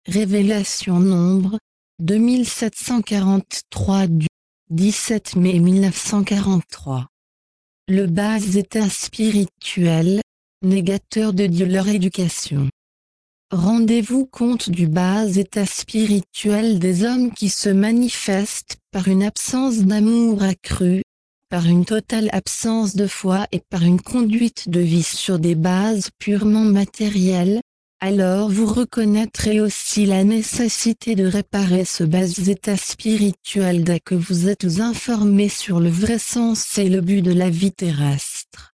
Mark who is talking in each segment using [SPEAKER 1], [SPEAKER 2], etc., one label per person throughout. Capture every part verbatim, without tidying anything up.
[SPEAKER 1] Révélation Nombre, deux mille sept cent quarante-trois du dix-sept mai mille neuf cent quarante-trois. Le bas état spirituel, négateur de Dieu leur éducation. Rendez-vous compte du bas état spirituel des hommes qui se manifestent par une absence d'amour accru, par une totale absence de foi et par une conduite de vie sur des bases purement matérielles. Alors vous reconnaîtrez aussi la nécessité de réparer ce bas état spirituel dès que vous êtes informés sur le vrai sens et le but de la vie terrestre.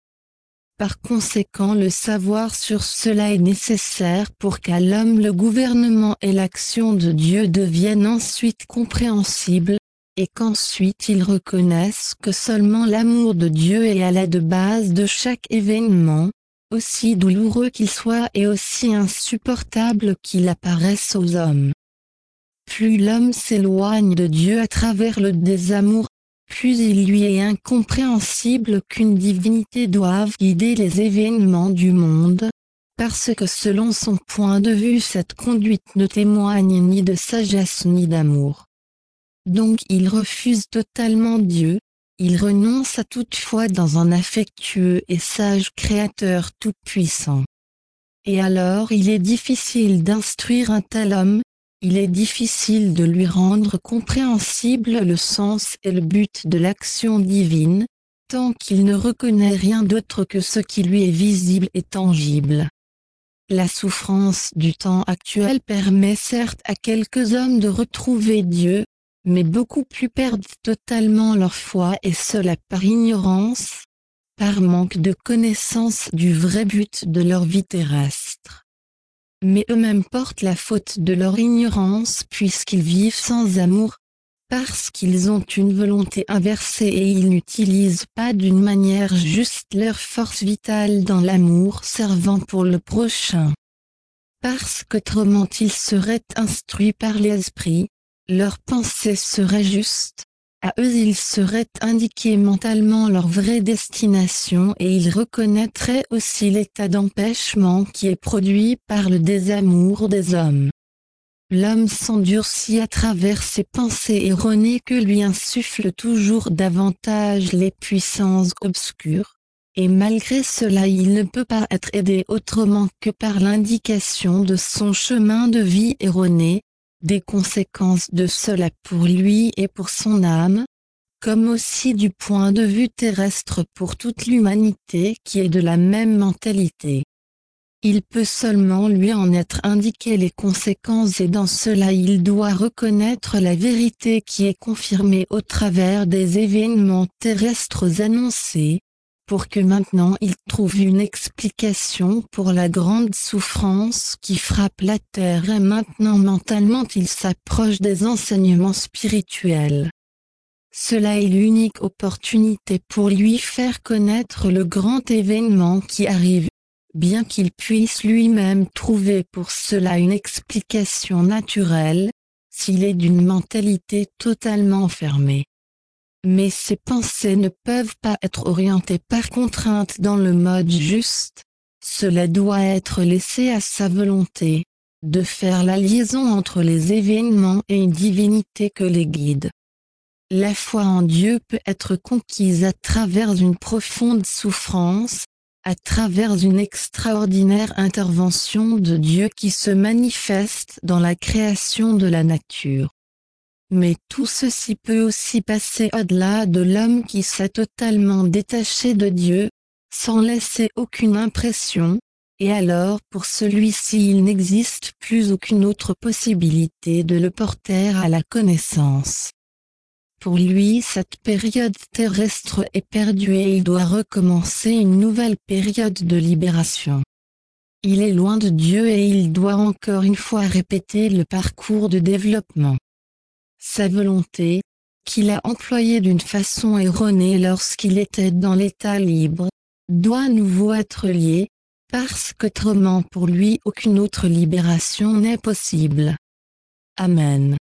[SPEAKER 1] Par conséquent, le savoir sur cela est nécessaire pour qu'à l'homme le gouvernement et l'action de Dieu deviennent ensuite compréhensibles, et qu'ensuite il reconnaisse que seulement l'amour de Dieu est à la de base de chaque événement, aussi douloureux qu'il soit et aussi insupportable qu'il apparaisse aux hommes. Plus l'homme s'éloigne de Dieu à travers le désamour, plus il lui est incompréhensible qu'une divinité doive guider les événements du monde, parce que selon son point de vue cette conduite ne témoigne ni de sagesse ni d'amour. Donc il refuse totalement Dieu. Il renonce à toute foi dans un affectueux et sage Créateur tout-puissant. Et alors il est difficile d'instruire un tel homme, il est difficile de lui rendre compréhensible le sens et le but de l'action divine, tant qu'il ne reconnaît rien d'autre que ce qui lui est visible et tangible. La souffrance du temps actuel permet certes à quelques hommes de retrouver Dieu, mais beaucoup plus perdent totalement leur foi et cela par ignorance, par manque de connaissance du vrai but de leur vie terrestre. Mais eux-mêmes portent la faute de leur ignorance puisqu'ils vivent sans amour, parce qu'ils ont une volonté inversée et ils n'utilisent pas d'une manière juste leur force vitale dans l'amour servant pour le prochain. Parce qu'autrement ils seraient instruits par l'esprit, leurs pensées seraient justes, à eux ils seraient indiqués mentalement leur vraie destination et ils reconnaîtraient aussi l'état d'empêchement qui est produit par le désamour des hommes. L'homme s'endurcit à travers ces pensées erronées que lui insufflent toujours davantage les puissances obscures, et malgré cela il ne peut pas être aidé autrement que par l'indication de son chemin de vie erroné, des conséquences de cela pour lui et pour son âme, comme aussi du point de vue terrestre pour toute l'humanité qui est de la même mentalité. Il peut seulement lui en être indiqué les conséquences et dans cela il doit reconnaître la vérité qui est confirmée au travers des événements terrestres annoncés, pour que maintenant il trouve une explication pour la grande souffrance qui frappe la terre et maintenant mentalement il s'approche des enseignements spirituels. Cela est l'unique opportunité pour lui faire connaître le grand événement qui arrive, bien qu'il puisse lui-même trouver pour cela une explication naturelle, s'il est d'une mentalité totalement fermée. Mais ces pensées ne peuvent pas être orientées par contrainte dans le mode juste, cela doit être laissé à sa volonté, de faire la liaison entre les événements et une divinité que les guide. La foi en Dieu peut être conquise à travers une profonde souffrance, à travers une extraordinaire intervention de Dieu qui se manifeste dans la création de la nature. Mais tout ceci peut aussi passer au-delà de l'homme qui s'est totalement détaché de Dieu, sans laisser aucune impression, et alors pour celui-ci il n'existe plus aucune autre possibilité de le porter à la connaissance. Pour lui cette période terrestre est perdue et il doit recommencer une nouvelle période de libération. Il est loin de Dieu et il doit encore une fois répéter le parcours de développement. Sa volonté, qu'il a employée d'une façon erronée lorsqu'il était dans l'état libre, doit à nouveau être liée, parce qu'autrement pour lui aucune autre libération n'est possible. Amen.